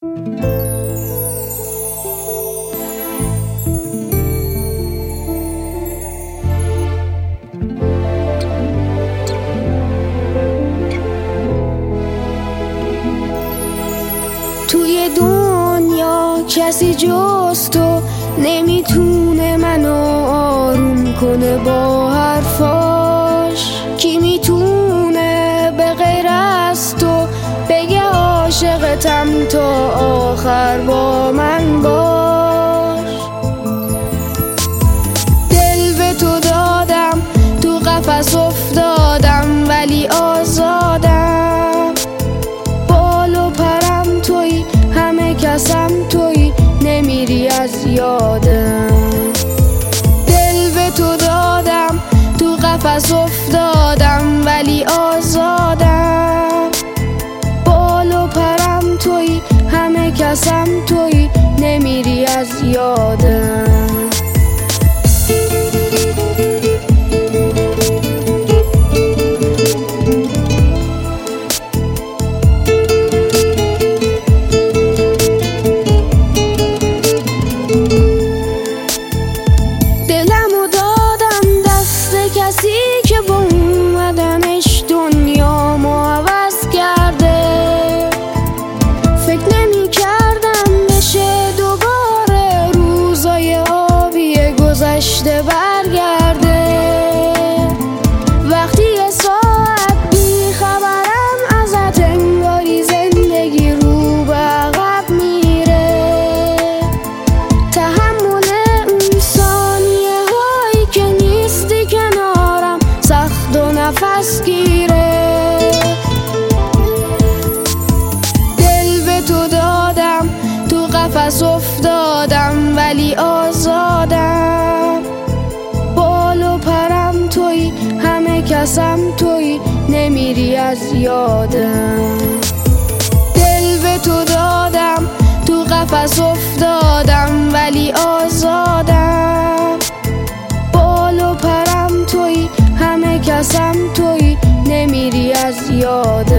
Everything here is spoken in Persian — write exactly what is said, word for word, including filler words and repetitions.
توی دنیا کسی جز تو نمیتونه منو آروم کنه با حرفاش. کی میتونه به غیر از تو بگه عاشقتم تا آخر با من باش. دل به تو دادم، تو قفس افتادم ولی آزادم. بال و پرم توی، همه کسم توی، نمیری از یادم. دل به تو دادم، تو قفس افتادم ولی آزادم. بال و پرم توی، همه کسم توی، نمیری از یادم. دلمو دادم دست کسی که با اومدنش دنیامو عوض کرده. فکر نمی کردم بشه دوباره روزای آبی گذشته برگرده. وقتی یه ساعت بی خبرم ازت، انگاری زندگی رو به عقب میره. تحمل اون ثانیه هایی که نیستی کنارم سخت و نفس گیره. دل به تو دادم، تو قفس افتادم ولی آزادم. بال و پرم توی، همه کسم توی، نمیری از یادم. دل به تو دادم، تو قفس افتادم ولی آزادم. بال و پرم توی، همه کسم توی، نمیری از یادم.